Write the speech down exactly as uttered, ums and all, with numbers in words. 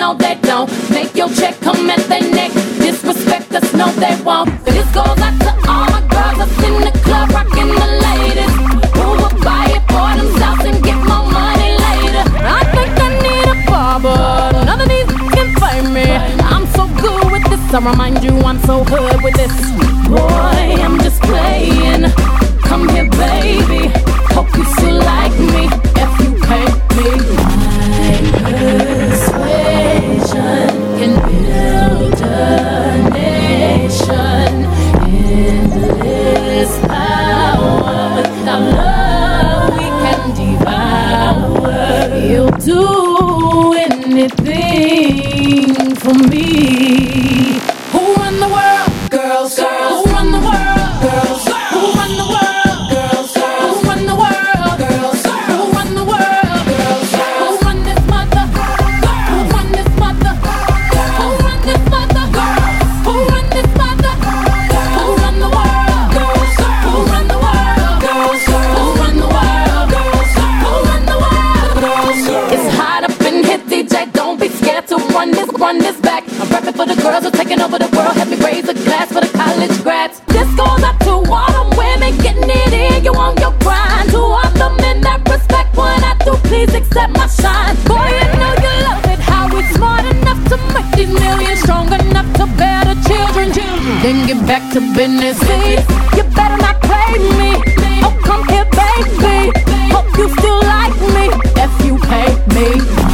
no they don't. Make your check come at their neck. Disrespect us, no they won't. This goes out to all my girls that's in the club rocking the latest. Who will buy it for themselves and get more money later? I think I need a barber. None of these can find me. I'm so good with this. I remind you I'm so good with this. Boy, I'm just playing. Come here, baby. Hope you still like me if you pay me. My persuasion can build a nation. Endless power. Without love, we can devour. You'll do anything for me. Who run the world? Girls, girls. Who run the world? Girls, girls. Who run the world? Girls, girls. Who run the world? Girls, girls. Who run the world? Girls, girls. Who run this mother? Who run this mother? Who run this mother? Who run this mother? Who run the world? Girls, girls. Who run the world? Girls, girls. Who run the world? Girls, girls. Who run the world? Girls, girls. It's hot up in here, D J. Don't be scared to run this, run this back. I'm rapping for the girls who are taking over the world. Help me raise a glass for the college grads. This goes out to all them women getting it in. You on your grind. To all the men that respect what I do, please accept my shine. Boy, you know you love it. How we smart enough to make these millions, strong enough to bear the children. Then get back to business. See, you better not play me. Oh, come here, baby. Hope you still like me if you pay me.